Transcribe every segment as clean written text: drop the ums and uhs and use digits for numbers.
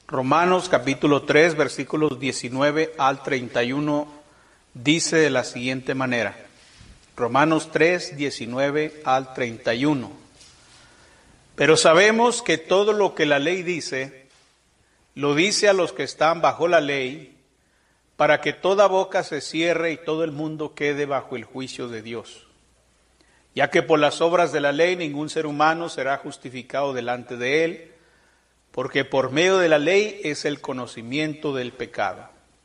Romanos capítulo 3, versículos 19 al 31, dice de la siguiente manera. Romanos 3, 19 al 31. Pero sabemos que todo lo que la ley dice, lo dice a los que están bajo la ley, para que toda boca se cierre y todo el mundo quede bajo el juicio de Dios. Ya que por las obras de la ley ningún ser humano será justificado delante de él, porque por medio de la ley es el conocimiento del pecado.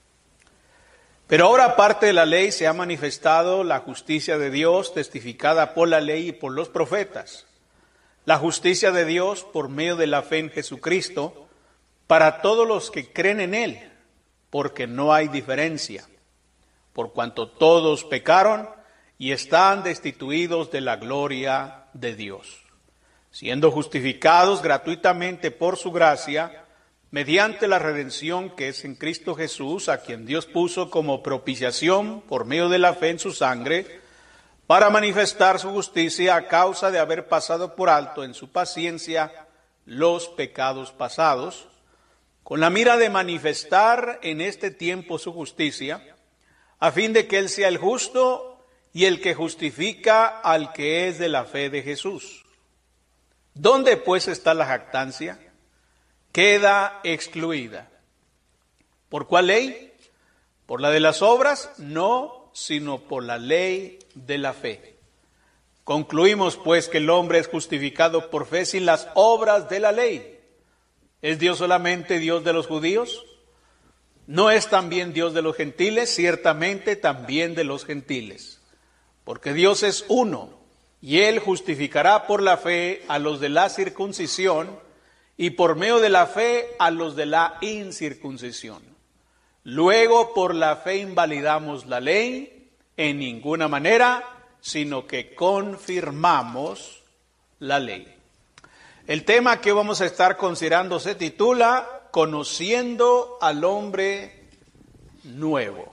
Pero ahora, aparte de la ley, se ha manifestado la justicia de Dios, testificada por la ley y por los profetas. La justicia de Dios por medio de la fe en Jesucristo, para todos los que creen en Él, porque no hay diferencia, por cuanto todos pecaron y están destituidos de la gloria de Dios, siendo justificados gratuitamente por su gracia, mediante la redención que es en Cristo Jesús, a quien Dios puso como propiciación por medio de la fe en su sangre, para manifestar su justicia a causa de haber pasado por alto en su paciencia los pecados pasados, con la mira de manifestar en este tiempo su justicia, a fin de que Él sea el justo y el que justifica al que es de la fe de Jesús. ¿Dónde pues está la jactancia? Queda excluida. ¿Por cuál ley? ¿Por la de las obras? No, sino por la ley de la fe. Concluimos pues que el hombre es justificado por fe sin las obras de la ley. ¿Es Dios solamente Dios de los judíos? ¿No es también Dios de los gentiles? Ciertamente también de los gentiles. Porque Dios es uno. Y Él justificará por la fe a los de la circuncisión y por medio de la fe a los de la incircuncisión. Luego por la fe invalidamos la ley en ninguna manera, sino que confirmamos la ley. El tema que vamos a estar considerando se titula Conociendo al hombre nuevo.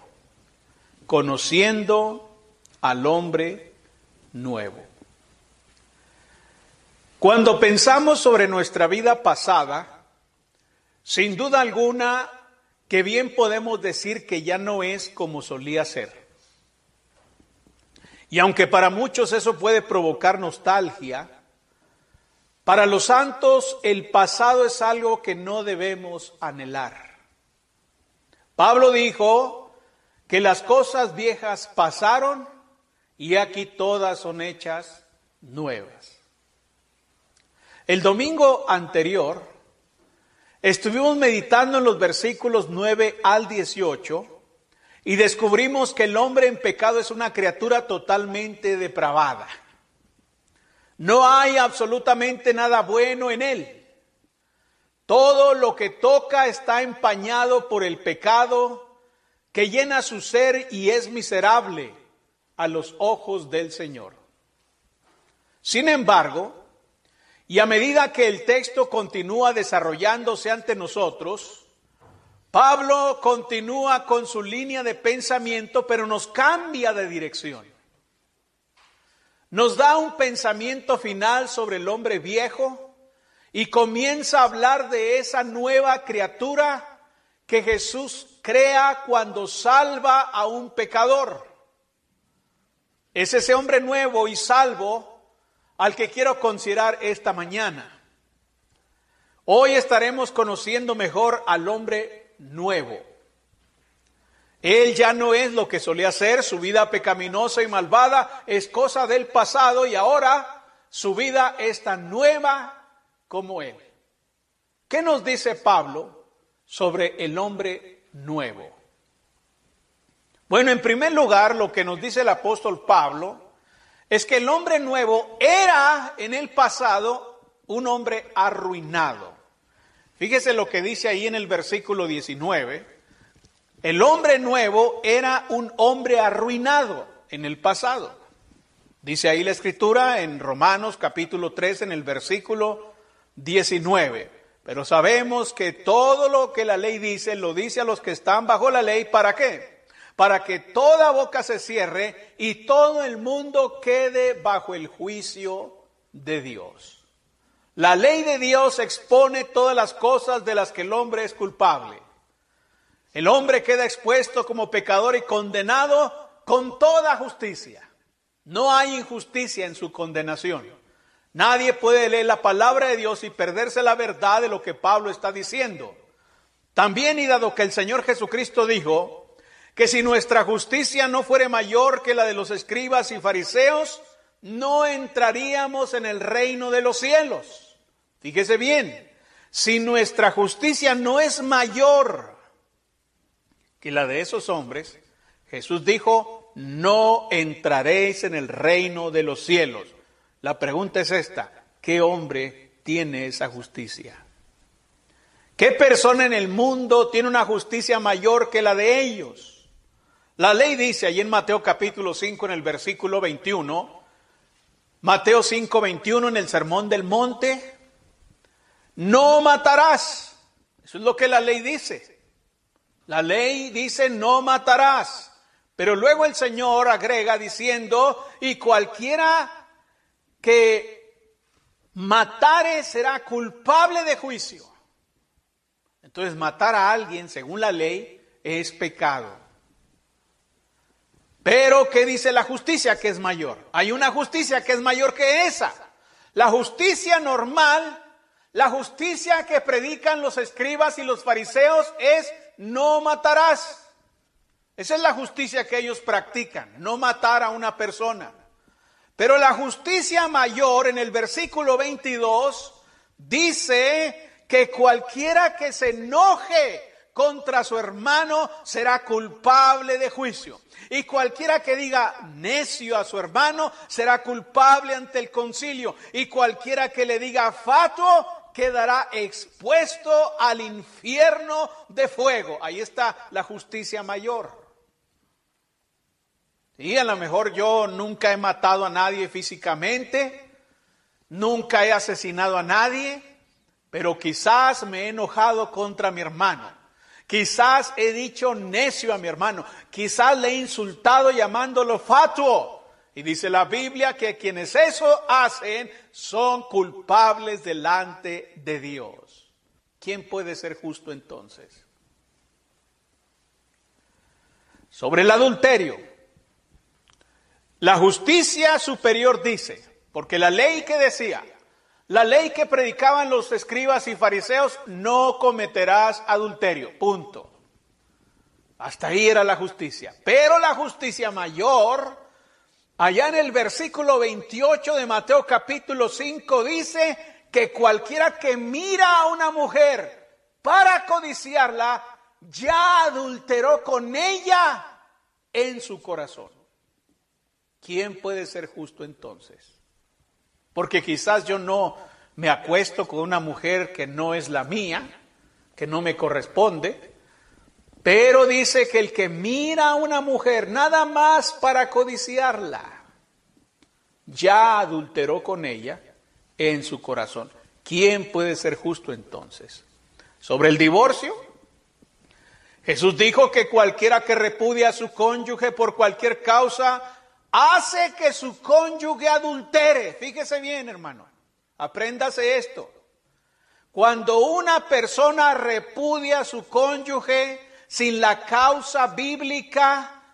Conociendo al hombre nuevo. Cuando pensamos sobre nuestra vida pasada, sin duda alguna que bien podemos decir que ya no es como solía ser. Y aunque para muchos eso puede provocar nostalgia, para los santos el pasado es algo que no debemos anhelar. Pablo dijo que las cosas viejas pasaron y aquí todas son hechas nuevas. El domingo anterior estuvimos meditando en los versículos 9 al 18 y descubrimos que el hombre en pecado es una criatura totalmente depravada. No hay absolutamente nada bueno en él. Todo lo que toca está empañado por el pecado que llena su ser y es miserable a los ojos del Señor. Sin embargo, y a medida que el texto continúa desarrollándose ante nosotros, Pablo continúa con su línea de pensamiento, pero nos cambia de dirección. Nos da un pensamiento final sobre el hombre viejo y comienza a hablar de esa nueva criatura que Jesús crea cuando salva a un pecador. Es ese hombre nuevo y salvo al que quiero considerar esta mañana. Hoy estaremos conociendo mejor al hombre nuevo. Él ya no es lo que solía ser, su vida pecaminosa y malvada es cosa del pasado y ahora su vida es tan nueva como él. ¿Qué nos dice Pablo sobre el hombre nuevo? Bueno, en primer lugar, lo que nos dice el apóstol Pablo es que el hombre nuevo era en el pasado un hombre arruinado. Fíjese lo que dice ahí en el versículo 19. El hombre nuevo era un hombre arruinado en el pasado. Dice ahí la Escritura en Romanos capítulo 3 en el versículo 19. Pero sabemos que todo lo que la ley dice, lo dice a los que están bajo la ley. ¿Para qué? Para que toda boca se cierre y todo el mundo quede bajo el juicio de Dios. La ley de Dios expone todas las cosas de las que el hombre es culpable. El hombre queda expuesto como pecador y condenado con toda justicia. No hay injusticia en su condenación. Nadie puede leer la palabra de Dios y perderse la verdad de lo que Pablo está diciendo. También, y dado que el Señor Jesucristo dijo que si nuestra justicia no fuere mayor que la de los escribas y fariseos, no entraríamos en el reino de los cielos. Fíjese bien, si nuestra justicia no es mayor que la de esos hombres, Jesús dijo, no entraréis en el reino de los cielos. La pregunta es esta, ¿qué hombre tiene esa justicia? ¿Qué persona en el mundo tiene una justicia mayor que la de ellos? La ley dice allí en Mateo capítulo 5 en el versículo 21, Mateo 5, 21 en el Sermón del Monte, no matarás. Eso es lo que la ley dice. La ley dice no matarás. Pero luego el Señor agrega diciendo, y cualquiera que matare será culpable de juicio. Entonces matar a alguien según la ley es pecado. Pero ¿qué dice la justicia que es mayor? Hay una justicia que es mayor que esa. La justicia normal, la justicia que predican los escribas y los fariseos es no matarás. Esa es la justicia que ellos practican, no matar a una persona. Pero la justicia mayor en el versículo 22 dice que cualquiera que se enoje contra su hermano será culpable de juicio. Y cualquiera que diga necio a su hermano será culpable ante el concilio. Y cualquiera que le diga fatuo quedará expuesto al infierno de fuego. Ahí está la justicia mayor. Y a lo mejor yo nunca he matado a nadie físicamente, nunca he asesinado a nadie, pero quizás me he enojado contra mi hermano. Quizás he dicho necio a mi hermano. Quizás le he insultado llamándolo fatuo. Y dice la Biblia que quienes eso hacen son culpables delante de Dios. ¿Quién puede ser justo entonces? Sobre el adulterio, la justicia superior dice, porque la ley que decía, la ley que predicaban los escribas y fariseos, no cometerás adulterio, punto. Hasta ahí era la justicia. Pero la justicia mayor, allá en el versículo 28 de Mateo capítulo 5, dice que cualquiera que mira a una mujer para codiciarla, ya adulteró con ella en su corazón. ¿Quién puede ser justo entonces? Porque quizás yo no me acuesto con una mujer que no es la mía, que no me corresponde, pero dice que el que mira a una mujer nada más para codiciarla, ya adulteró con ella en su corazón. ¿Quién puede ser justo entonces? Sobre el divorcio, Jesús dijo que cualquiera que repudia a su cónyuge por cualquier causa, hace que su cónyuge adultere. Fíjese bien, hermano. Apréndase esto. Cuando una persona repudia a su cónyuge sin la causa bíblica,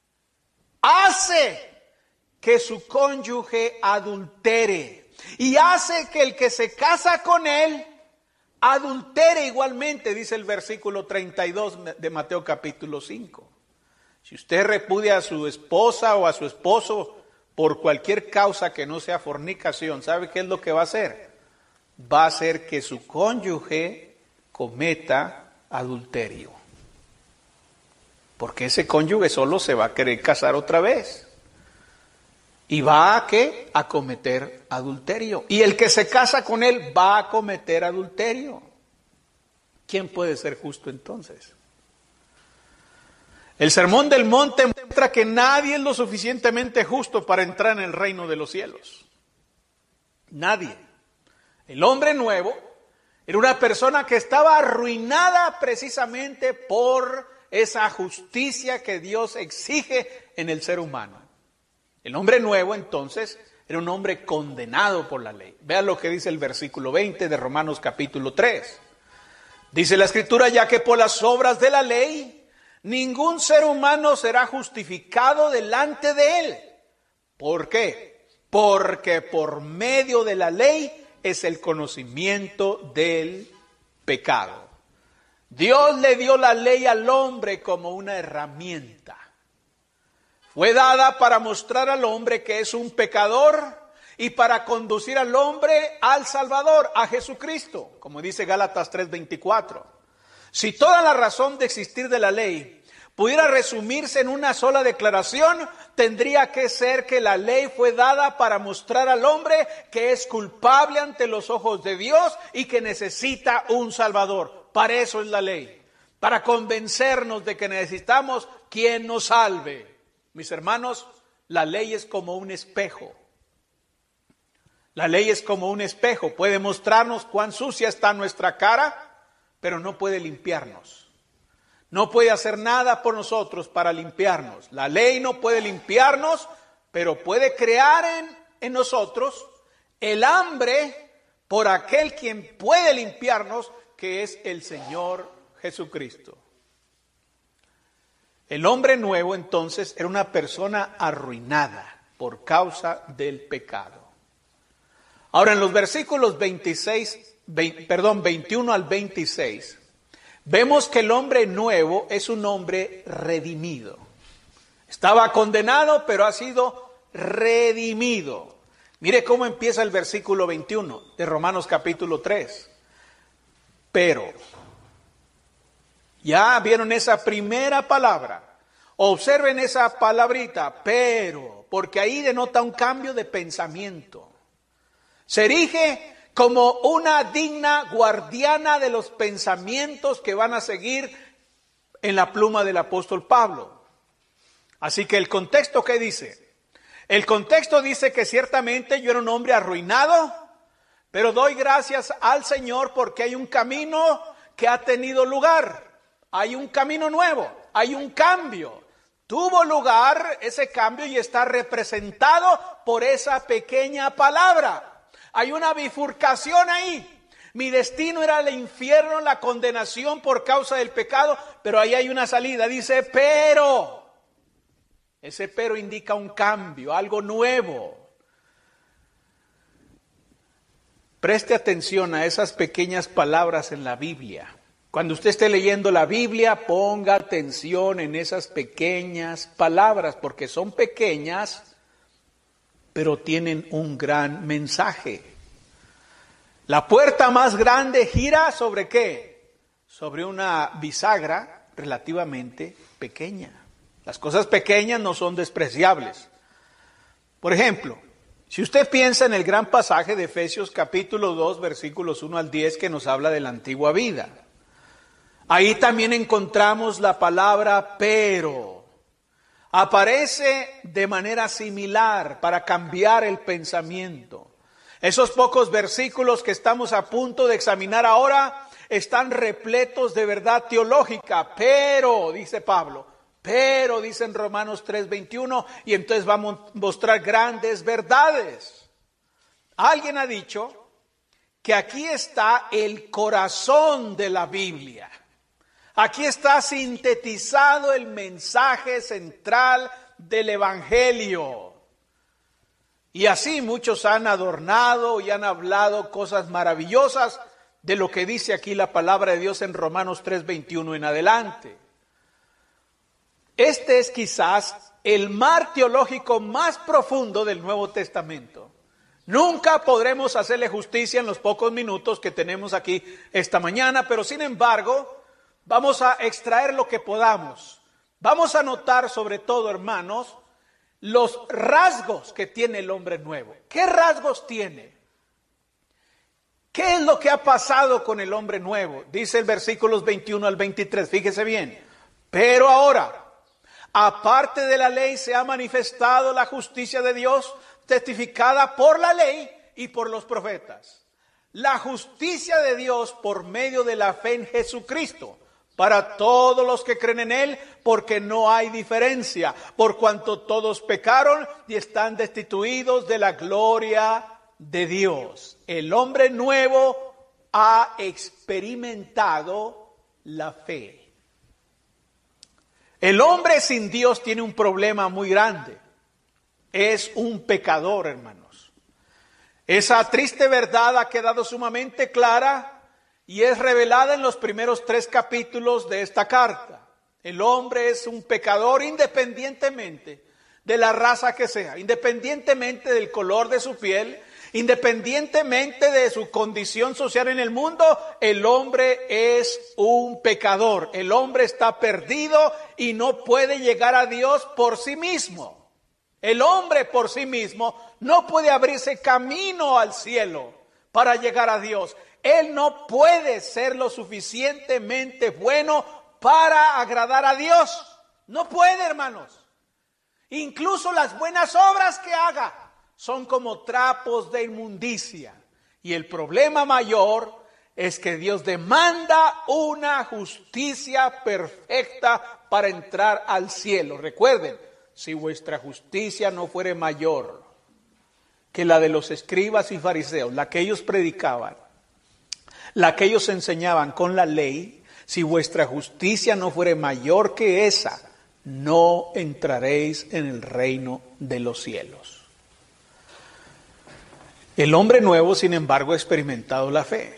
hace que su cónyuge adultere. Y hace que el que se casa con él adultere igualmente, dice el versículo 32 de Mateo capítulo 5. Si usted repudia a su esposa o a su esposo por cualquier causa que no sea fornicación, ¿sabe qué es lo que va a hacer? Va a hacer que su cónyuge cometa adulterio. Porque ese cónyuge solo se va a querer casar otra vez. Y va a ¿qué? A cometer adulterio. Y el que se casa con él va a cometer adulterio. ¿Quién puede ser justo entonces? El Sermón del Monte muestra que nadie es lo suficientemente justo para entrar en el reino de los cielos. Nadie. El hombre nuevo era una persona que estaba arruinada precisamente por esa justicia que Dios exige en el ser humano. El hombre nuevo entonces era un hombre condenado por la ley. Vean lo que dice el versículo 20 de Romanos capítulo 3. Dice la Escritura, ya que por las obras de la ley, ningún ser humano será justificado delante de él. ¿Por qué? Porque por medio de la ley es el conocimiento del pecado. Dios le dio la ley al hombre como una herramienta. Fue dada para mostrar al hombre que es un pecador y para conducir al hombre al Salvador, a Jesucristo, como dice Gálatas 3:24. Si toda la razón de existir de la ley pudiera resumirse en una sola declaración, tendría que ser que la ley fue dada para mostrar al hombre que es culpable ante los ojos de Dios y que necesita un Salvador. Para eso es la ley, para convencernos de que necesitamos quien nos salve. Mis hermanos, la ley es como un espejo. La ley es como un espejo. Puede mostrarnos cuán sucia está nuestra cara, pero no puede limpiarnos. No puede hacer nada por nosotros para limpiarnos. La ley no puede limpiarnos, pero puede crear en nosotros el hambre por aquel quien puede limpiarnos, que es el Señor Jesucristo. El hombre nuevo entonces era una persona arruinada por causa del pecado. Ahora en los versículos 21 al 26, vemos que el hombre nuevo es un hombre redimido. Estaba condenado, pero ha sido redimido. Mire cómo empieza el versículo 21 de Romanos capítulo 3. Pero, ya vieron esa primera palabra. Observen esa palabrita, pero, porque ahí denota un cambio de pensamiento. Se erige como una digna guardiana de los pensamientos que van a seguir en la pluma del apóstol Pablo. Así que el contexto, ¿qué dice? El contexto dice que ciertamente yo era un hombre arruinado, pero doy gracias al Señor porque hay un camino que ha tenido lugar. Hay un camino nuevo, hay un cambio. Tuvo lugar ese cambio y está representado por esa pequeña palabra. Hay una bifurcación ahí. Mi destino era el infierno, la condenación por causa del pecado, pero ahí hay una salida. Dice, pero. Ese pero indica un cambio, algo nuevo. Preste atención a esas pequeñas palabras en la Biblia. Cuando usted esté leyendo la Biblia, ponga atención en esas pequeñas palabras, porque son pequeñas, pero tienen un gran mensaje. La puerta más grande gira ¿sobre qué? Sobre una bisagra relativamente pequeña. Las cosas pequeñas no son despreciables. Por ejemplo, si usted piensa en el gran pasaje de Efesios capítulo 2, versículos 1 al 10, que nos habla de la antigua vida. Ahí también encontramos la palabra pero. Aparece de manera similar para cambiar el pensamiento. Esos pocos versículos que estamos a punto de examinar ahora están repletos de verdad teológica. Pero, dice Pablo, pero, dice en Romanos 3:21, y entonces vamos a mostrar grandes verdades. Alguien ha dicho que aquí está el corazón de la Biblia. Aquí está sintetizado el mensaje central del Evangelio. Y así muchos han adornado y han hablado cosas maravillosas de lo que dice aquí la palabra de Dios en Romanos 3:21 en adelante. Este es quizás el mar teológico más profundo del Nuevo Testamento. Nunca podremos hacerle justicia en los pocos minutos que tenemos aquí esta mañana, pero sin embargo, vamos a extraer lo que podamos. Vamos a notar sobre todo, hermanos, los rasgos que tiene el hombre nuevo. ¿Qué rasgos tiene? ¿Qué es lo que ha pasado con el hombre nuevo? Dice el versículos 21 al 23, fíjese bien. Pero ahora, aparte de la ley, se ha manifestado la justicia de Dios, testificada por la ley y por los profetas. La justicia de Dios por medio de la fe en Jesucristo, para todos los que creen en Él, porque no hay diferencia, por cuanto todos pecaron y están destituidos de la gloria de Dios. El hombre nuevo ha experimentado la fe. El hombre sin Dios tiene un problema muy grande. Es un pecador, hermanos. Esa triste verdad ha quedado sumamente clara y es revelada en los primeros 3 capítulos de esta carta. El hombre es un pecador independientemente de la raza que sea, independientemente del color de su piel, independientemente de su condición social en el mundo. El hombre es un pecador. El hombre está perdido y no puede llegar a Dios por sí mismo. El hombre por sí mismo no puede abrirse camino al cielo para llegar a Dios. Él no puede ser lo suficientemente bueno para agradar a Dios. No puede, hermanos. Incluso las buenas obras que haga son como trapos de inmundicia. Y el problema mayor es que Dios demanda una justicia perfecta para entrar al cielo. Recuerden, si vuestra justicia no fuere mayor que la de los escribas y fariseos, la que ellos predicaban, la que ellos enseñaban con la ley, si vuestra justicia no fuere mayor que esa, no entraréis en el reino de los cielos. El hombre nuevo, sin embargo, ha experimentado la fe.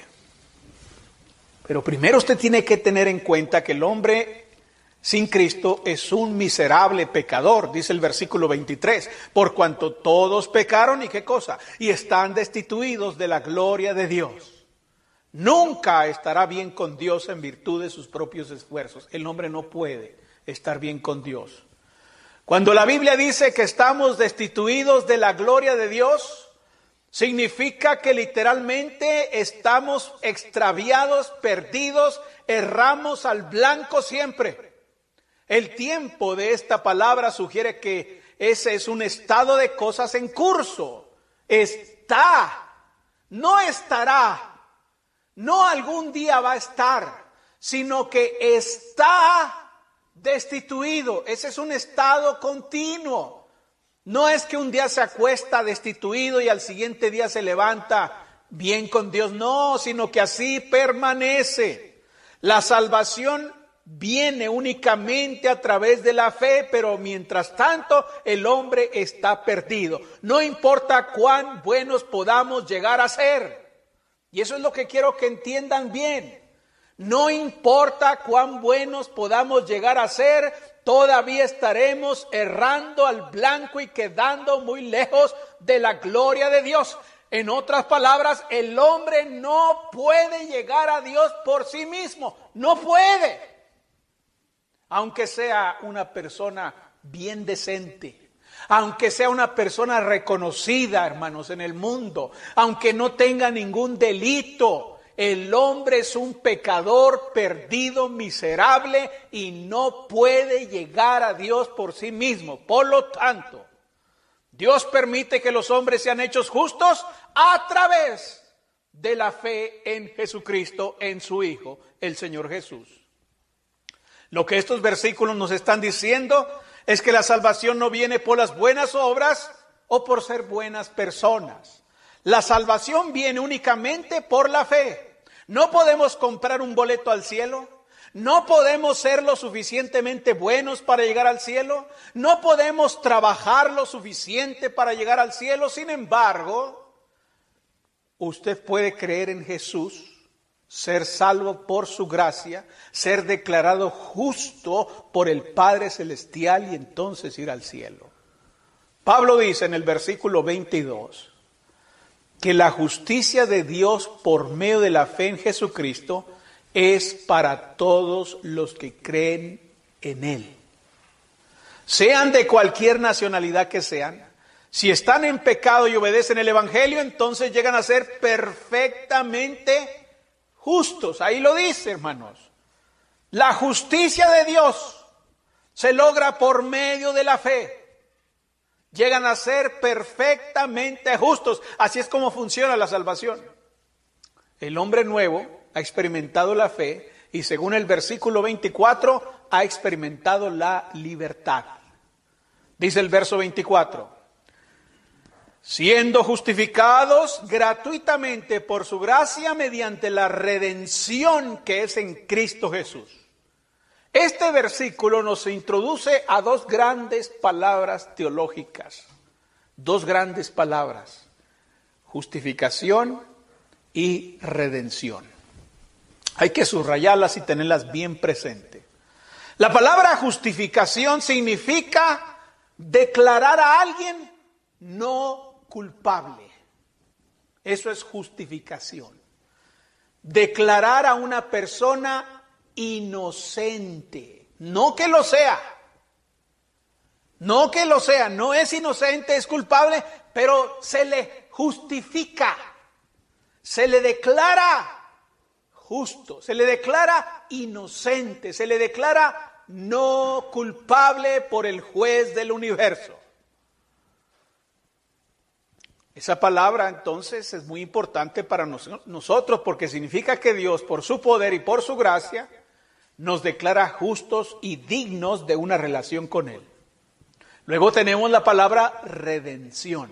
Pero primero usted tiene que tener en cuenta que el hombre sin Cristo es un miserable pecador, dice el versículo 23, por cuanto todos pecaron y ¿qué cosa? Y están destituidos de la gloria de Dios. Nunca estará bien con Dios en virtud de sus propios esfuerzos. El hombre no puede estar bien con Dios. Cuando la Biblia dice que estamos destituidos de la gloria de Dios, significa que literalmente estamos extraviados, perdidos, erramos al blanco siempre. El tiempo de esta palabra sugiere que ese es un estado de cosas en curso. Está, no estará. No algún día va a estar, sino que está destituido. Ese es un estado continuo. No es que un día se acuesta destituido y al siguiente día se levanta bien con Dios. No, sino que así permanece. La salvación viene únicamente a través de la fe, pero mientras tanto el hombre está perdido. No importa cuán buenos podamos llegar a ser. Y eso es lo que quiero que entiendan bien. No importa cuán buenos podamos llegar a ser, todavía estaremos errando al blanco y quedando muy lejos de la gloria de Dios. En otras palabras, el hombre no puede llegar a Dios por sí mismo. No puede. Aunque sea una persona bien decente. Aunque sea una persona reconocida, hermanos, en el mundo, aunque no tenga ningún delito, el hombre es un pecador perdido, miserable y no puede llegar a Dios por sí mismo. Por lo tanto, Dios permite que los hombres sean hechos justos a través de la fe en Jesucristo, en su Hijo, el Señor Jesús. Lo que estos versículos nos están diciendo es que la salvación no viene por las buenas obras o por ser buenas personas. La salvación viene únicamente por la fe. No podemos comprar un boleto al cielo. No podemos ser lo suficientemente buenos para llegar al cielo. No podemos trabajar lo suficiente para llegar al cielo. Sin embargo, usted puede creer en Jesús, ser salvo por su gracia, ser declarado justo por el Padre Celestial y entonces ir al cielo. Pablo dice en el versículo 22 que la justicia de Dios por medio de la fe en Jesucristo es para todos los que creen en Él. Sean de cualquier nacionalidad que sean, si están en pecado y obedecen el Evangelio, entonces llegan a ser perfectamente justos. Ahí lo dice, hermanos. La justicia de Dios se logra por medio de la fe. Llegan a ser perfectamente justos. Así es como funciona la salvación. El hombre nuevo ha experimentado la fe y según el versículo 24 ha experimentado la libertad. Dice el verso 24, siendo justificados gratuitamente por su gracia mediante la redención que es en Cristo Jesús. Este versículo nos introduce a dos grandes palabras teológicas, dos grandes palabras, justificación y redención. Hay que subrayarlas y tenerlas bien presentes. La palabra justificación significa declarar a alguien no culpable. Eso es justificación. Declarar a una persona inocente. No que lo sea. No que lo sea. No es inocente, es culpable, pero se le justifica. Se le declara justo, se le declara inocente, se le declara no culpable por el juez del universo. Esa palabra entonces es muy importante para nosotros porque significa que Dios, por su poder y por su gracia, nos declara justos y dignos de una relación con Él. Luego tenemos la palabra redención.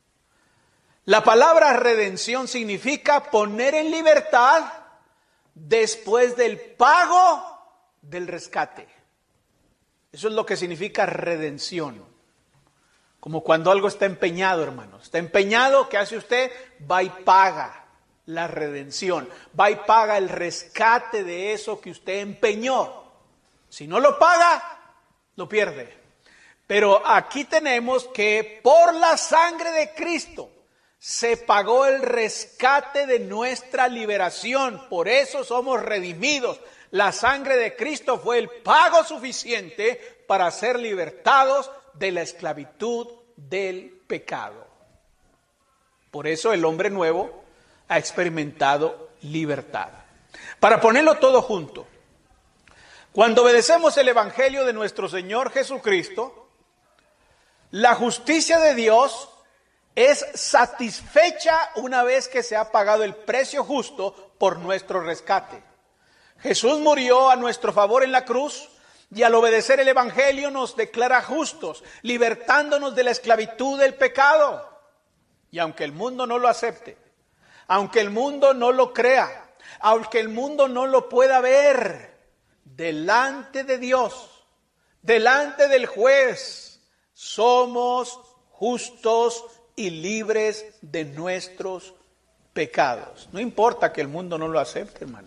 La palabra redención significa poner en libertad después del pago del rescate. Eso es lo que significa redención. Como cuando algo está empeñado, hermanos. Está empeñado, ¿qué hace usted? Va y paga la redención. Va y paga el rescate de eso que usted empeñó. Si no lo paga, lo pierde. Pero aquí tenemos que por la sangre de Cristo se pagó el rescate de nuestra liberación. Por eso somos redimidos. La sangre de Cristo fue el pago suficiente para ser libertados de la esclavitud del pecado. Por eso el hombre nuevo ha experimentado libertad. Para ponerlo todo junto, cuando obedecemos el Evangelio de nuestro Señor Jesucristo, la justicia de Dios es satisfecha una vez que se ha pagado el precio justo por nuestro rescate. Jesús murió a nuestro favor en la cruz y al obedecer el Evangelio nos declara justos, libertándonos de la esclavitud del pecado. Y aunque el mundo no lo acepte, aunque el mundo no lo crea, aunque el mundo no lo pueda ver, delante de Dios, delante del juez, somos justos y libres de nuestros pecados. No importa que el mundo no lo acepte, hermanos.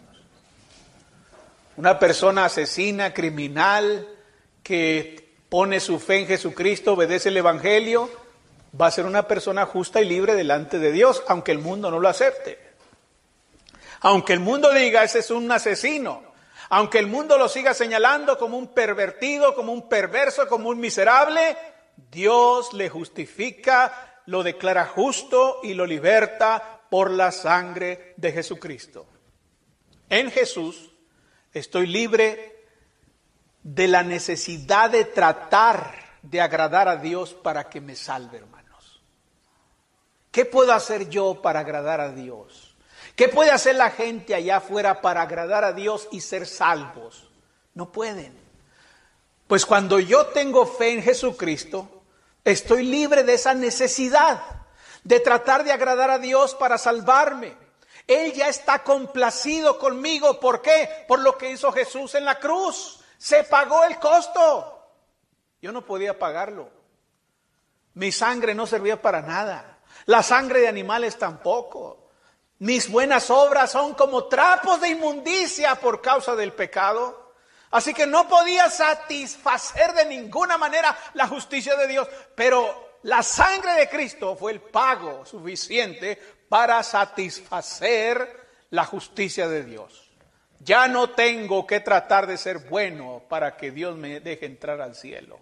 Una persona asesina, criminal, que pone su fe en Jesucristo, obedece el Evangelio, va a ser una persona justa y libre delante de Dios, aunque el mundo no lo acepte. Aunque el mundo diga, ese es un asesino. Aunque el mundo lo siga señalando como un pervertido, como un perverso, como un miserable, Dios le justifica, lo declara justo y lo liberta por la sangre de Jesucristo. En Jesús estoy libre de la necesidad de tratar de agradar a Dios para que me salve, hermanos. ¿Qué puedo hacer yo para agradar a Dios? ¿Qué puede hacer la gente allá afuera para agradar a Dios y ser salvos? No pueden. Pues cuando yo tengo fe en Jesucristo, estoy libre de esa necesidad de tratar de agradar a Dios para salvarme. Él ya está complacido conmigo. ¿Por qué? Por lo que hizo Jesús en la cruz. Se pagó el costo. Yo no podía pagarlo. Mi sangre no servía para nada. La sangre de animales tampoco. Mis buenas obras son como trapos de inmundicia por causa del pecado. Así que no podía satisfacer de ninguna manera la justicia de Dios. Pero la sangre de Cristo fue el pago suficiente para satisfacer la justicia de Dios. Ya no tengo que tratar de ser bueno para que Dios me deje entrar al cielo.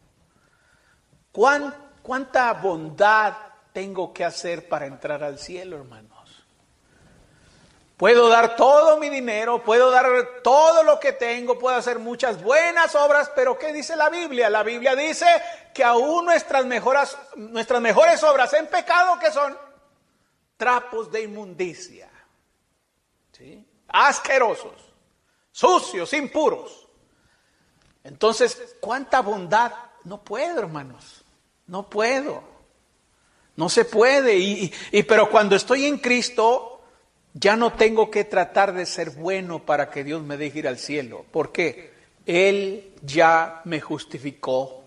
¿Cuánta bondad tengo que hacer para entrar al cielo, hermanos? Puedo dar todo mi dinero, puedo dar todo lo que tengo, puedo hacer muchas buenas obras, pero ¿qué dice la Biblia? La Biblia dice que aún nuestras mejores obras en pecado, ¿qué son? Trapos de inmundicia, ¿sí? Asquerosos, sucios, impuros. Entonces, ¿cuánta bondad? No puedo, hermanos, no puedo. No se puede. Pero cuando estoy en Cristo, ya no tengo que tratar de ser bueno para que Dios me deje ir al cielo. ¿Por qué? Él ya me justificó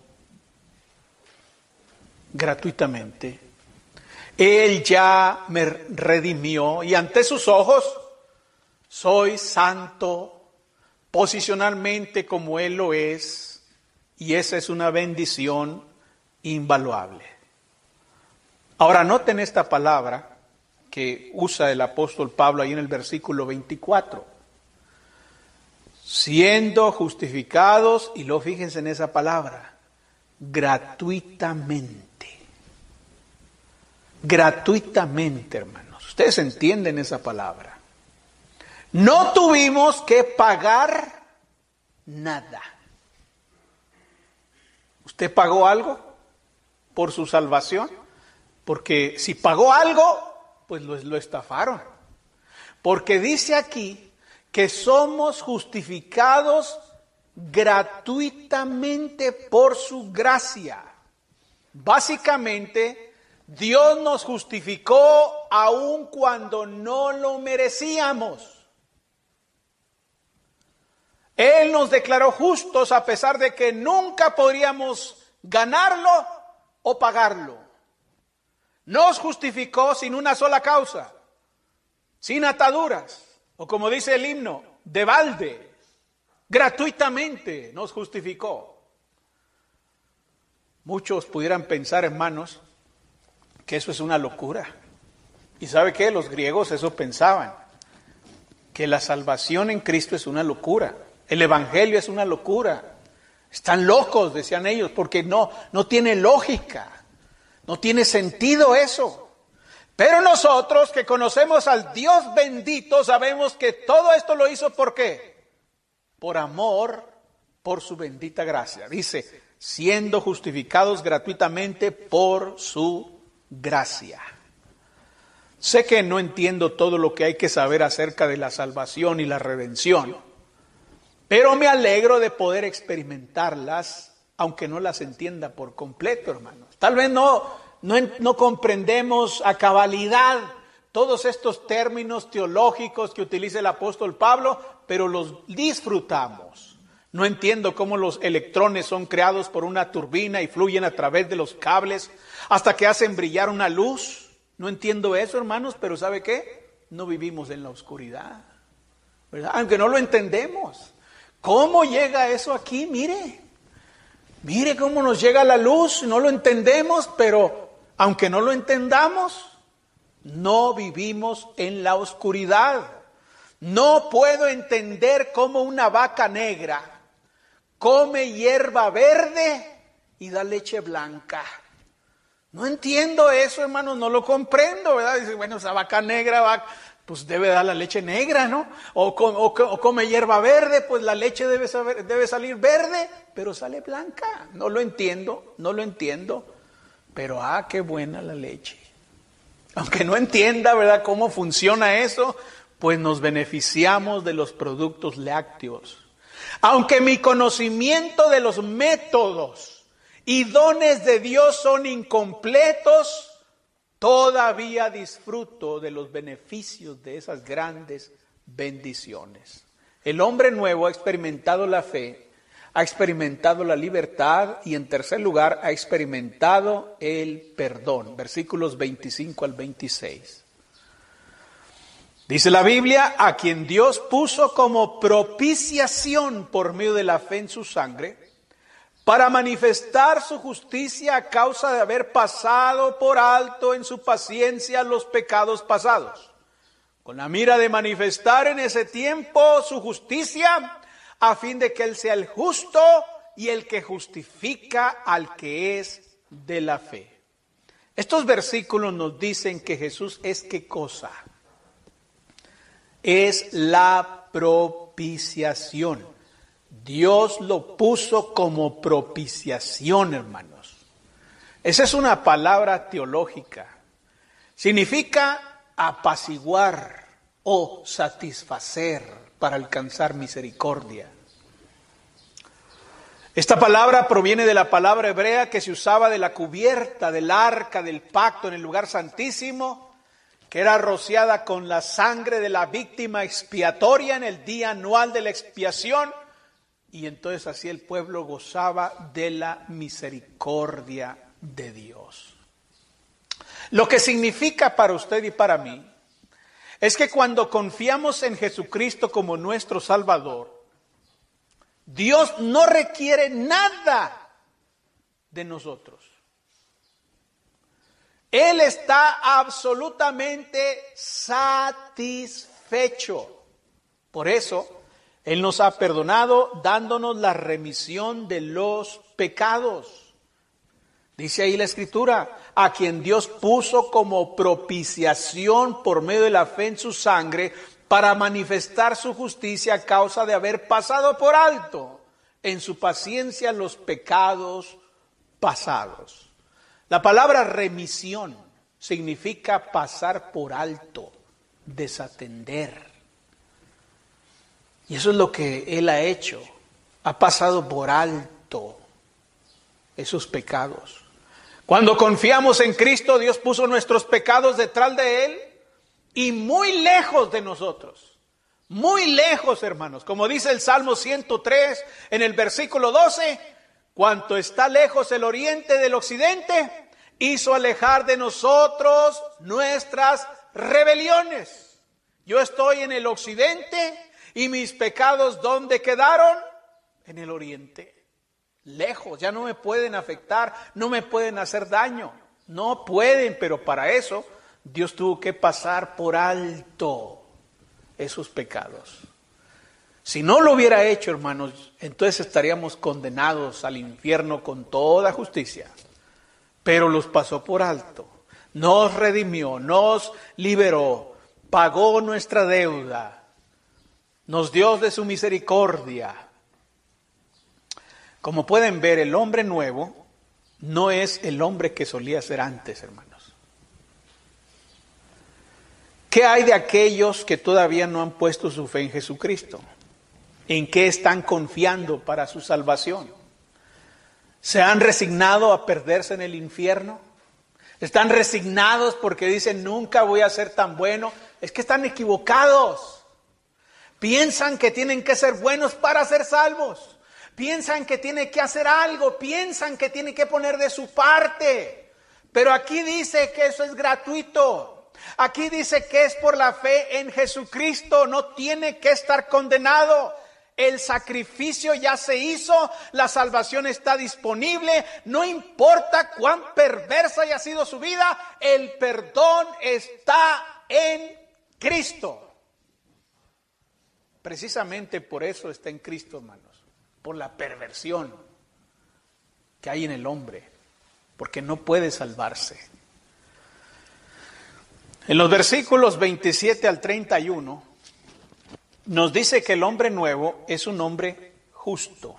gratuitamente. Él ya me redimió y ante sus ojos soy santo posicionalmente como Él lo es, y esa es una bendición invaluable. Ahora noten esta palabra que usa el apóstol Pablo ahí en el versículo 24. Siendo justificados, y luego fíjense en esa palabra, gratuitamente. Gratuitamente, hermanos. Ustedes entienden esa palabra. No tuvimos que pagar nada. ¿Usted pagó algo por su salvación? Porque si pagó algo, pues lo estafaron. Porque dice aquí que somos justificados gratuitamente por su gracia. Básicamente, Dios nos justificó aun cuando no lo merecíamos. Él nos declaró justos a pesar de que nunca podríamos ganarlo o pagarlo. Nos justificó sin una sola causa, sin ataduras, o como dice el himno, de balde, gratuitamente nos justificó. Muchos pudieran pensar, hermanos, que eso es una locura. ¿Y sabe qué? Los griegos eso pensaban, que la salvación en Cristo es una locura. El evangelio es una locura. Están locos, decían ellos, porque no tiene lógica. No tiene sentido eso. Pero nosotros que conocemos al Dios bendito sabemos que todo esto lo hizo ¿por qué? Por amor, por su bendita gracia. Dice, siendo justificados gratuitamente por su gracia. Sé que no entiendo todo lo que hay que saber acerca de la salvación y la redención, pero me alegro de poder experimentarlas, aunque no las entienda por completo, hermanos. Tal vez no comprendemos a cabalidad todos estos términos teológicos que utiliza el apóstol Pablo, pero los disfrutamos. No entiendo cómo los electrones son creados por una turbina y fluyen a través de los cables hasta que hacen brillar una luz. No entiendo eso, hermanos, pero ¿sabe qué? No vivimos en la oscuridad, ¿verdad? Aunque no lo entendemos. ¿Cómo llega eso aquí? Mire cómo nos llega la luz. No lo entendemos, pero aunque no lo entendamos, no vivimos en la oscuridad. No puedo entender cómo una vaca negra come hierba verde y da leche blanca. No entiendo eso, hermanos, no lo comprendo, ¿verdad? Dice, bueno, esa vaca negra pues debe dar la leche negra, ¿no? O come hierba verde, pues la leche debe salir verde, pero sale blanca. No lo entiendo, pero qué buena la leche. Aunque no entienda, ¿verdad?, cómo funciona eso, pues nos beneficiamos de los productos lácteos. Aunque mi conocimiento de los métodos y dones de Dios son incompletos, todavía disfruto de los beneficios de esas grandes bendiciones. El hombre nuevo ha experimentado la fe, ha experimentado la libertad y en tercer lugar ha experimentado el perdón. Versículos 25 al 26. Dice la Biblia, a quien Dios puso como propiciación por medio de la fe en su sangre, para manifestar su justicia a causa de haber pasado por alto en su paciencia los pecados pasados, con la mira de manifestar en ese tiempo su justicia, a fin de que Él sea el justo y el que justifica al que es de la fe. Estos versículos nos dicen que Jesús es ¿qué cosa? Es la propiciación. Dios lo puso como propiciación, hermanos. Esa es una palabra teológica. Significa apaciguar o satisfacer. para alcanzar misericordia. Esta palabra proviene de la palabra hebrea que se usaba de la cubierta del arca del pacto en el lugar santísimo, que era rociada con la sangre de la víctima expiatoria en el día anual de la expiación, y entonces así el pueblo gozaba de la misericordia de Dios. Lo que significa para usted y para mí es que cuando confiamos en Jesucristo como nuestro Salvador, Dios no requiere nada de nosotros. Él está absolutamente satisfecho. Por eso, Él nos ha perdonado dándonos la remisión de los pecados. Dice ahí la Escritura, a quien Dios puso como propiciación por medio de la fe en su sangre, para manifestar su justicia a causa de haber pasado por alto en su paciencia los pecados pasados. La palabra remisión significa pasar por alto, desatender. Y eso es lo que Él ha hecho. Ha pasado por alto esos pecados. Cuando confiamos en Cristo, Dios puso nuestros pecados detrás de Él y muy lejos de nosotros. Muy lejos, hermanos. Como dice el Salmo 103 en el versículo 12, cuanto está lejos el oriente del occidente, hizo alejar de nosotros nuestras rebeliones. Yo estoy en el occidente y mis pecados, ¿dónde quedaron? En el oriente. Lejos, ya no me pueden afectar, no me pueden hacer daño. No pueden, pero para eso Dios tuvo que pasar por alto esos pecados. Si no lo hubiera hecho, hermanos, entonces estaríamos condenados al infierno con toda justicia. Pero los pasó por alto, nos redimió, nos liberó, pagó nuestra deuda, nos dio de su misericordia. Como pueden ver, el hombre nuevo no es el hombre que solía ser antes, hermanos. ¿Qué hay de aquellos que todavía no han puesto su fe en Jesucristo? ¿En qué están confiando para su salvación? ¿Se han resignado a perderse en el infierno? ¿Están resignados porque dicen nunca voy a ser tan bueno? Es que están equivocados. Piensan que tienen que ser buenos para ser salvos. Piensan que tienen que hacer algo. Piensan que tienen que poner de su parte. Pero aquí dice que eso es gratuito. Aquí dice que es por la fe en Jesucristo, no tiene que estar condenado. El sacrificio ya se hizo, la salvación está disponible, no importa cuán perversa haya sido su vida, el perdón está en Cristo. Precisamente por eso está en Cristo, hermanos, por la perversión que hay en el hombre, porque no puede salvarse. En los versículos 27 al 31 nos dice que el hombre nuevo es un hombre justo.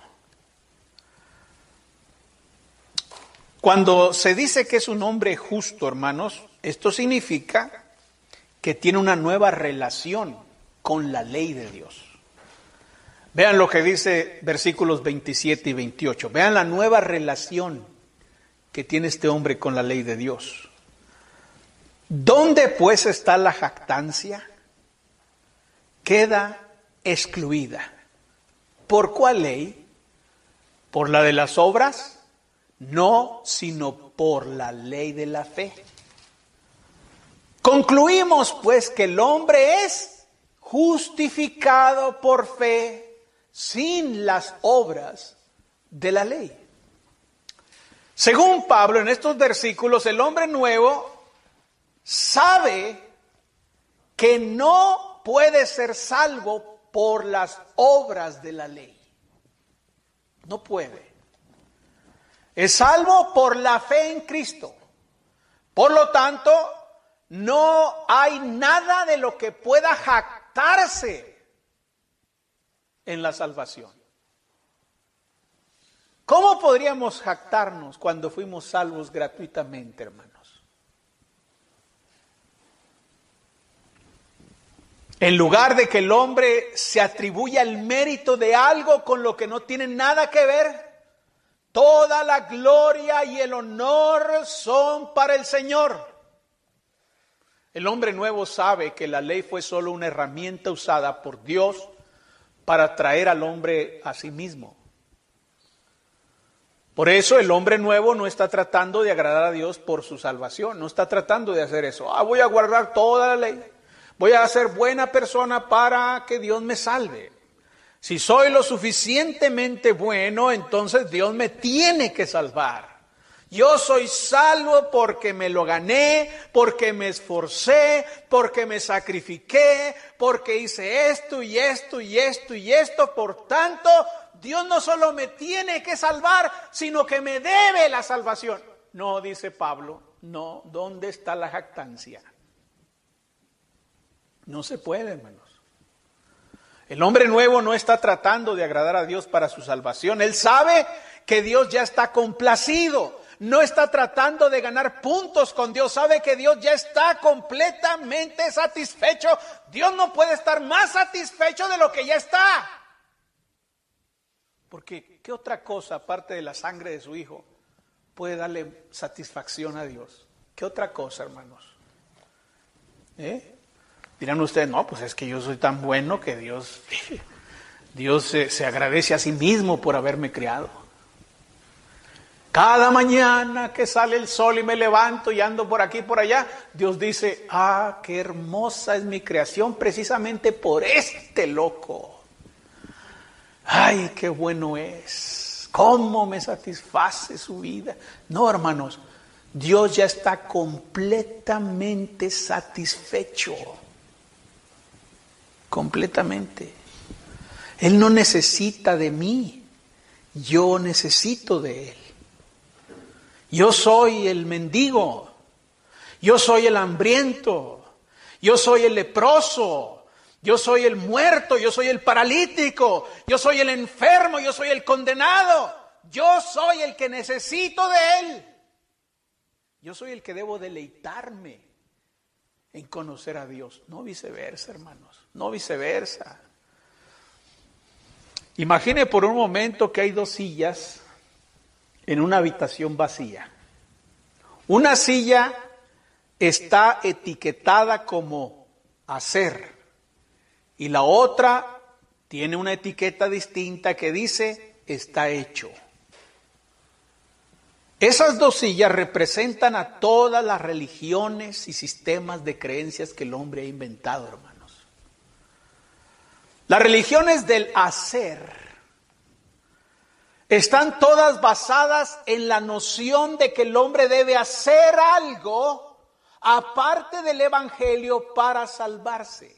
Cuando se dice que es un hombre justo, hermanos, esto significa que tiene una nueva relación con la ley de Dios. Vean lo que dice versículos 27 y 28. Vean la nueva relación que tiene este hombre con la ley de Dios. ¿Dónde pues está la jactancia? Queda excluida. ¿Por cuál ley? ¿Por la de las obras? No, sino por la ley de la fe. Concluimos pues que el hombre es justificado por fe sin las obras de la ley. Según Pablo, en estos versículos, el hombre nuevo sabe que no puede ser salvo por las obras de la ley. No puede. Es salvo por la fe en Cristo. Por lo tanto, no hay nada de lo que pueda jactarse en la salvación. ¿Cómo podríamos jactarnos cuando fuimos salvos gratuitamente, hermanos? En lugar de que el hombre se atribuya el mérito de algo con lo que no tiene nada que ver, toda la gloria y el honor son para el Señor. El hombre nuevo sabe que la ley fue solo una herramienta usada por Dios para traer al hombre a sí mismo. Por eso el hombre nuevo no está tratando de agradar a Dios por su salvación, no está tratando de hacer eso. Voy a guardar toda la ley, voy a ser buena persona para que Dios me salve. Si soy lo suficientemente bueno, entonces Dios me tiene que salvar. Yo soy salvo porque me lo gané, porque me esforcé, porque me sacrifiqué, porque hice esto y esto y esto y esto. Por tanto, Dios no solo me tiene que salvar, sino que me debe la salvación. No, dice Pablo, no, ¿dónde está la jactancia? No se puede, hermanos. El hombre nuevo no está tratando de agradar a Dios para su salvación. Él sabe que Dios ya está complacido. No está tratando de ganar puntos con Dios. Sabe que Dios ya está completamente satisfecho. Dios no puede estar más satisfecho de lo que ya está. Porque ¿qué otra cosa aparte de la sangre de su Hijo puede darle satisfacción a Dios? ¿Qué otra cosa, hermanos? Dirán ustedes, no, pues es que yo soy tan bueno que Dios se agradece a sí mismo por haberme criado. Cada mañana que sale el sol y me levanto y ando por aquí y por allá, Dios dice, qué hermosa es mi creación precisamente por este loco. Ay, qué bueno es, cómo me satisface su vida. No, hermanos, Dios ya está completamente satisfecho. Completamente. Él no necesita de mí, yo necesito de Él. Yo soy el mendigo, yo soy el hambriento, yo soy el leproso, yo soy el muerto, yo soy el paralítico, yo soy el enfermo, yo soy el condenado. Yo soy el que necesito de Él. Yo soy el que debo deleitarme en conocer a Dios, no viceversa, hermanos, no viceversa. Imagine por un momento que hay dos sillas en una habitación vacía. Una silla está etiquetada como hacer y la otra tiene una etiqueta distinta que dice está hecho. Esas dos sillas representan a todas las religiones y sistemas de creencias que el hombre ha inventado, hermanos. Las religiones del hacer están todas basadas en la noción de que el hombre debe hacer algo aparte del Evangelio para salvarse.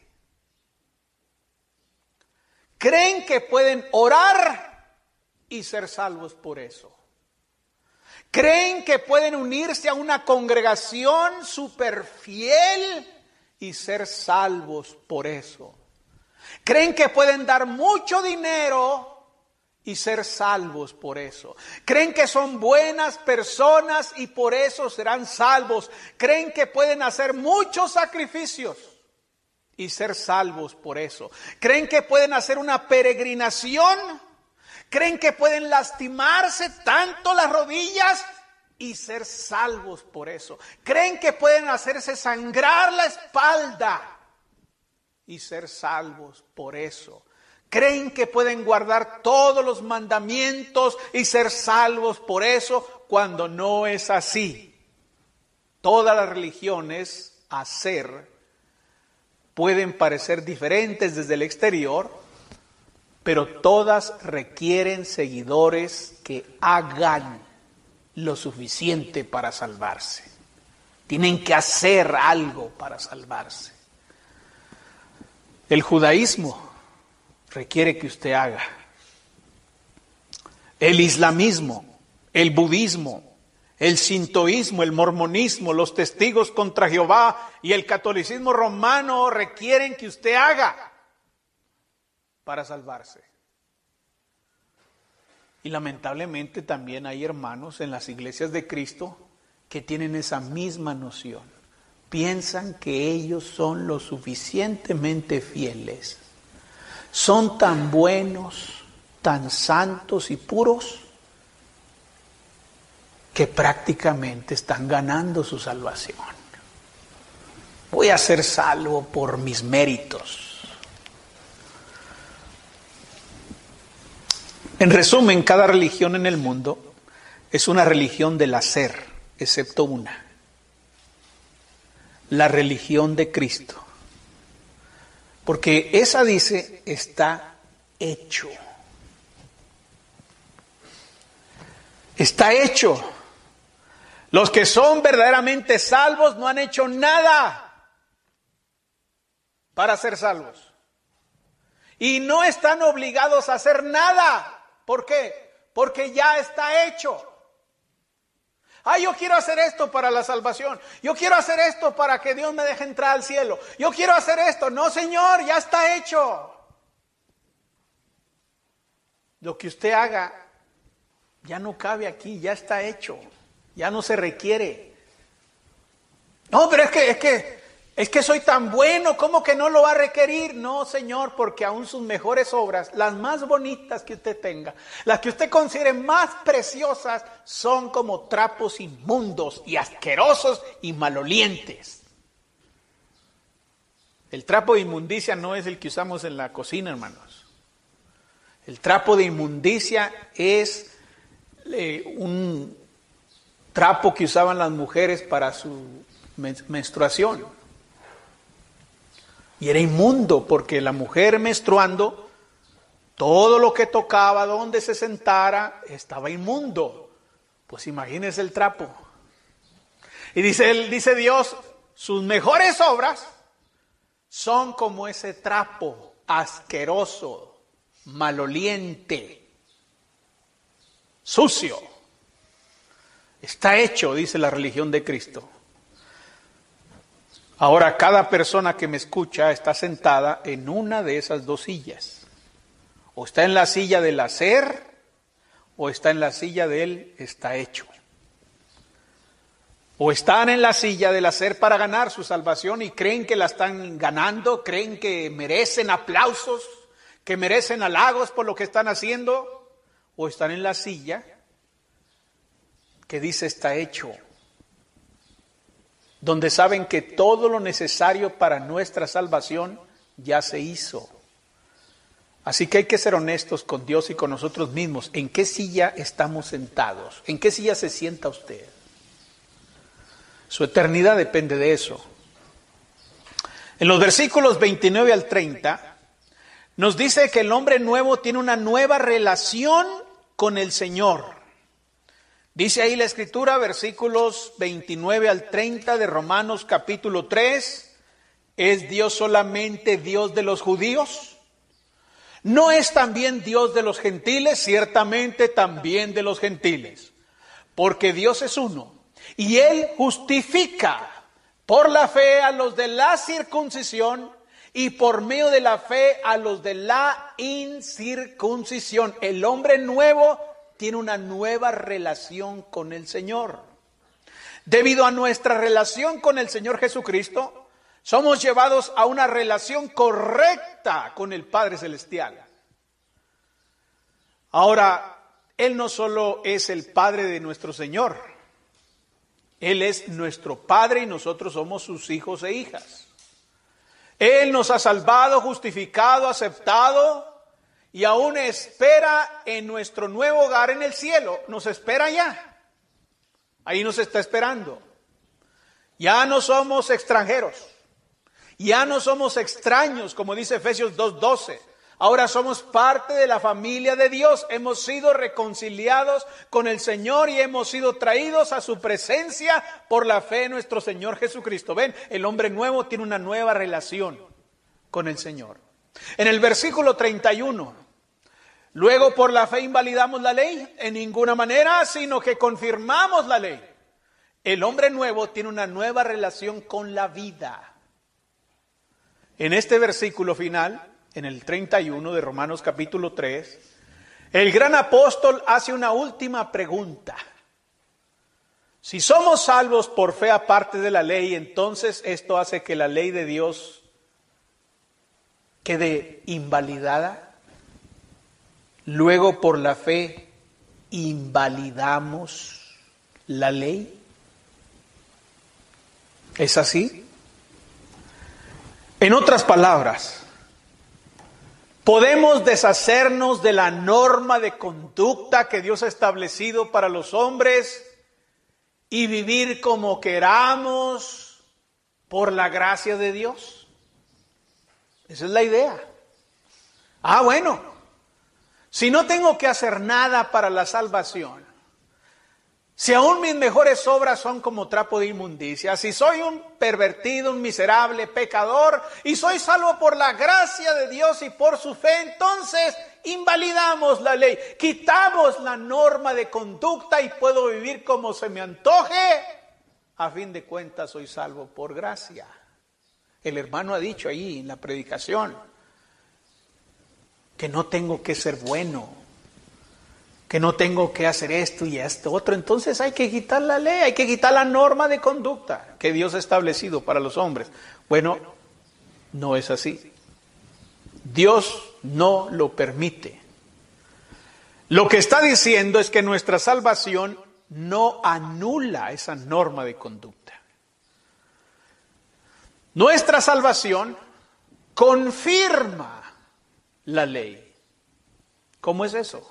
Creen que pueden orar y ser salvos por eso. Creen que pueden unirse a una congregación súper fiel y ser salvos por eso. Creen que pueden dar mucho dinero y ser salvos por eso. Creen que son buenas personas y por eso serán salvos. Creen que pueden hacer muchos sacrificios y ser salvos por eso. Creen que pueden hacer una peregrinación. Creen que pueden lastimarse tanto las rodillas y ser salvos por eso. Creen que pueden hacerse sangrar la espalda y ser salvos por eso. Creen que pueden guardar todos los mandamientos y ser salvos por eso, cuando no es así. Todas las religiones, hacer, pueden parecer diferentes desde el exterior, pero todas requieren seguidores que hagan lo suficiente para salvarse. Tienen que hacer algo para salvarse. El judaísmo requiere que usted haga. El islamismo, el budismo, el sintoísmo, el mormonismo, los testigos contra Jehová y el catolicismo romano requieren que usted haga para salvarse. Y lamentablemente también hay hermanos en las iglesias de Cristo que tienen esa misma noción. piensan que ellos son lo suficientemente fieles, son tan buenos, tan santos y puros, que prácticamente están ganando su salvación. Voy a ser salvo por mis méritos. En resumen, cada religión en el mundo es una religión del hacer, excepto una: la religión de Cristo. Porque esa dice, está hecho. Está hecho. Los que son verdaderamente salvos no han hecho nada para ser salvos. Y no están obligados a hacer nada. ¿Por qué? Porque ya está hecho. Yo quiero hacer esto para la salvación. Yo quiero hacer esto para que Dios me deje entrar al cielo. Yo quiero hacer esto. No, Señor, ya está hecho. Lo que usted haga ya no cabe aquí, ya está hecho. Ya no se requiere. No, pero es que soy tan bueno, ¿cómo que no lo va a requerir? No, Señor, porque aún sus mejores obras, las más bonitas que usted tenga, las que usted considere más preciosas, son como trapos inmundos y asquerosos y malolientes. El trapo de inmundicia no es el que usamos en la cocina, hermanos. El trapo de inmundicia es un trapo que usaban las mujeres para su menstruación. Y era inmundo porque la mujer menstruando, todo lo que tocaba, donde se sentara, estaba inmundo. Pues imagínese el trapo. Y dice Dios, sus mejores obras son como ese trapo asqueroso, maloliente, sucio. Está hecho, dice la religión de Cristo. Ahora, cada persona que me escucha está sentada en una de esas dos sillas. O está en la silla del hacer, o está en la silla del está hecho. O están en la silla del hacer para ganar su salvación y creen que la están ganando, creen que merecen aplausos, que merecen halagos por lo que están haciendo. O están en la silla que dice está hecho, donde saben que todo lo necesario para nuestra salvación ya se hizo. Así que hay que ser honestos con Dios y con nosotros mismos. ¿En qué silla estamos sentados? ¿En qué silla se sienta usted? Su eternidad depende de eso. En los versículos 29 al 30 nos dice que el hombre nuevo tiene una nueva relación con el Señor. Dice ahí la Escritura, versículos 29 al 30 de Romanos capítulo 3, ¿es Dios solamente Dios de los judíos? ¿No es también Dios de los gentiles? Ciertamente también de los gentiles, porque Dios es uno, y Él justifica por la fe a los de la circuncisión y por medio de la fe a los de la incircuncisión. El hombre nuevo tiene una nueva relación con el Señor. Debido a nuestra relación con el Señor Jesucristo, somos llevados a una relación correcta con el Padre Celestial. Ahora, Él no solo es el Padre de nuestro Señor, Él es nuestro Padre y nosotros somos sus hijos e hijas. Él nos ha salvado, justificado, aceptado, y aún espera en nuestro nuevo hogar en el cielo. Nos espera ya. Ahí nos está esperando. Ya no somos extranjeros. Ya no somos extraños, como dice Efesios 2:12. Ahora somos parte de la familia de Dios. Hemos sido reconciliados con el Señor y hemos sido traídos a su presencia por la fe en nuestro Señor Jesucristo. Ven, el hombre nuevo tiene una nueva relación con el Señor. En el versículo 31, luego por la fe invalidamos la ley, en ninguna manera, sino que confirmamos la ley. El hombre nuevo tiene una nueva relación con la vida. En este versículo final, en el 31 de Romanos capítulo 3, el gran apóstol hace una última pregunta. Si somos salvos por fe aparte de la ley, entonces esto hace que la ley de Dios quede invalidada. Luego por la fe invalidamos la ley. ¿Es así? En otras palabras, podemos deshacernos de la norma de conducta que Dios ha establecido para los hombres y vivir como queramos por la gracia de Dios. Esa es la idea. Bueno, si no tengo que hacer nada para la salvación, si aún mis mejores obras son como trapo de inmundicia, si soy un pervertido, un miserable pecador y soy salvo por la gracia de Dios y por su fe, entonces invalidamos la ley, quitamos la norma de conducta y puedo vivir como se me antoje. A fin de cuentas soy salvo por gracia. El hermano ha dicho ahí en la predicación que no tengo que ser bueno, que no tengo que hacer esto y esto otro. Entonces hay que quitar la ley, hay que quitar la norma de conducta que Dios ha establecido para los hombres. Bueno, no es así. Dios no lo permite. Lo que está diciendo es que nuestra salvación no anula esa norma de conducta. Nuestra salvación confirma la ley. ¿Cómo es eso?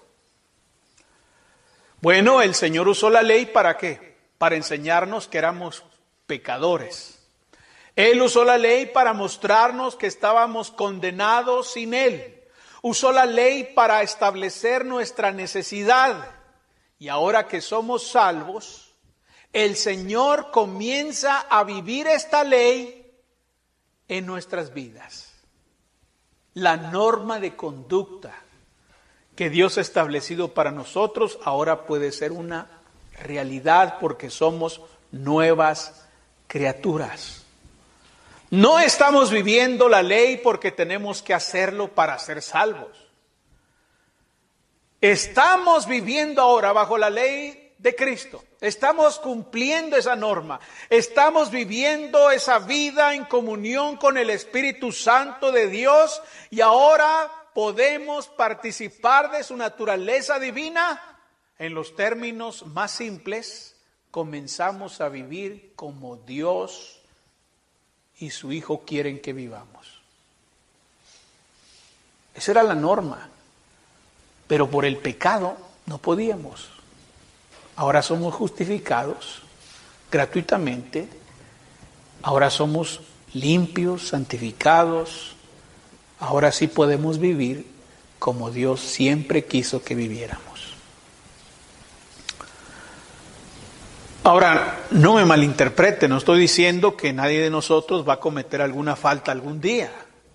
Bueno, el Señor usó la ley ¿para qué? Para enseñarnos que éramos pecadores. Él usó la ley para mostrarnos que estábamos condenados sin Él. Usó la ley para establecer nuestra necesidad. Y ahora que somos salvos, el Señor comienza a vivir esta ley en nuestras vidas. La norma de conducta que Dios ha establecido para nosotros ahora puede ser una realidad porque somos nuevas criaturas. No estamos viviendo la ley porque tenemos que hacerlo para ser salvos. Estamos viviendo ahora bajo la ley de Cristo. Estamos cumpliendo esa norma. Estamos viviendo esa vida en comunión con el Espíritu Santo de Dios y ahora podemos participar de su naturaleza divina. En los términos más simples, comenzamos a vivir como Dios y su Hijo quieren que vivamos. Esa era la norma, pero por el pecado no podíamos. Ahora somos justificados gratuitamente, ahora somos limpios, santificados, ahora sí podemos vivir como Dios siempre quiso que viviéramos. Ahora, no me malinterprete, no estoy diciendo que nadie de nosotros va a cometer alguna falta algún día.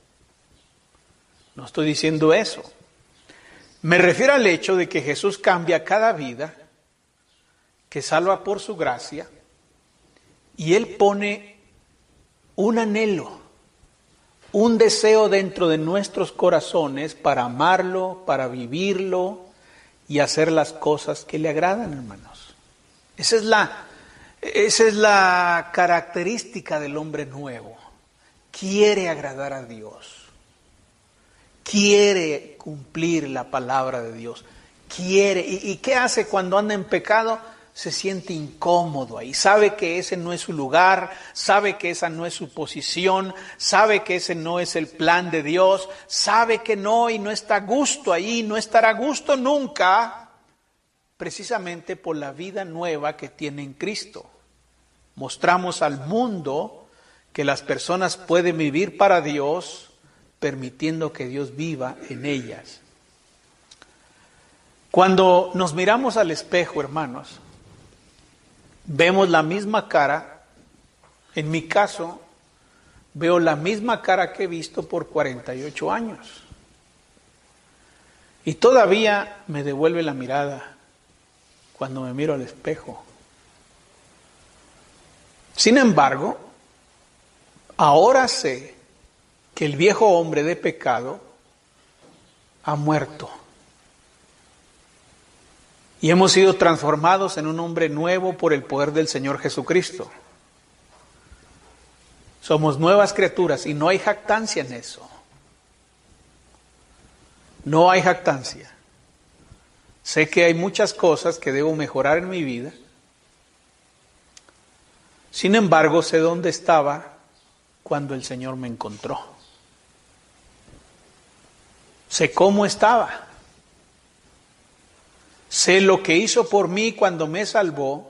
No estoy diciendo eso. Me refiero al hecho de que Jesús cambia cada vida, que salva por su gracia, y Él pone un anhelo, un deseo dentro de nuestros corazones para amarlo, para vivirlo y hacer las cosas que le agradan, hermanos. Esa es la característica del hombre nuevo. Quiere agradar a Dios. Quiere cumplir la palabra de Dios. Quiere. ¿Y qué hace cuando anda en pecado? Se siente incómodo ahí. Sabe que ese no es su lugar. Sabe que esa no es su posición. Sabe que ese no es el plan de Dios. Sabe que no y no está a gusto ahí. No estará a gusto nunca. Precisamente por la vida nueva que tiene en Cristo. Mostramos al mundo que las personas pueden vivir para Dios, permitiendo que Dios viva en ellas. Cuando nos miramos al espejo, hermanos, vemos la misma cara. En mi caso, veo la misma cara que he visto por 48 años. Y todavía me devuelve la mirada cuando me miro al espejo. Sin embargo, ahora sé que el viejo hombre de pecado ha muerto. Y hemos sido transformados en un hombre nuevo por el poder del Señor Jesucristo. Somos nuevas criaturas y no hay jactancia en eso. No hay jactancia. Sé que hay muchas cosas que debo mejorar en mi vida. Sin embargo, sé dónde estaba cuando el Señor me encontró. Sé cómo estaba. Sé lo que hizo por mí cuando me salvó.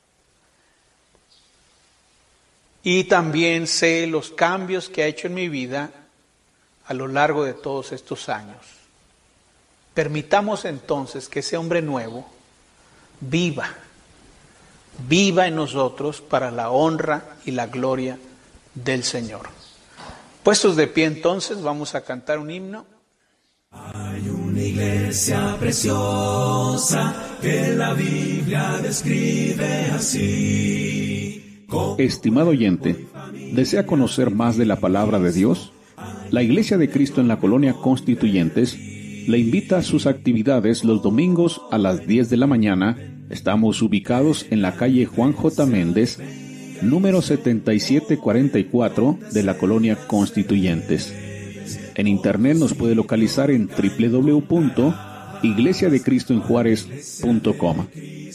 Y también sé los cambios que ha hecho en mi vida a lo largo de todos estos años. Permitamos entonces que ese hombre nuevo viva en nosotros para la honra y la gloria del Señor. Puestos de pie entonces, vamos a cantar un himno. Hay una iglesia preciosa que la Biblia describe así. Estimado oyente, ¿desea conocer más de la palabra de Dios? La Iglesia de Cristo en la Colonia Constituyentes le invita a sus actividades los domingos a las 10 de la mañana. Estamos ubicados en la calle Juan J. Méndez, número 7744 de la Colonia Constituyentes. En internet nos puede localizar en www.iglesiadecristoenjuarez.com.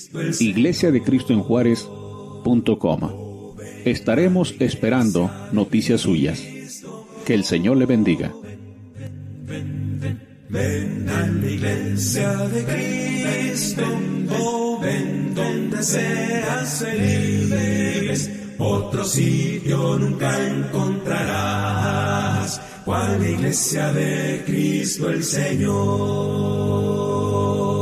iglesiadecristoenjuarez.com. Estaremos esperando noticias suyas. Que el Señor le bendiga. Ven a la iglesia de Cristo, ven donde seas feliz. Otro sitio nunca encontrarás, cual la iglesia de Cristo el Señor.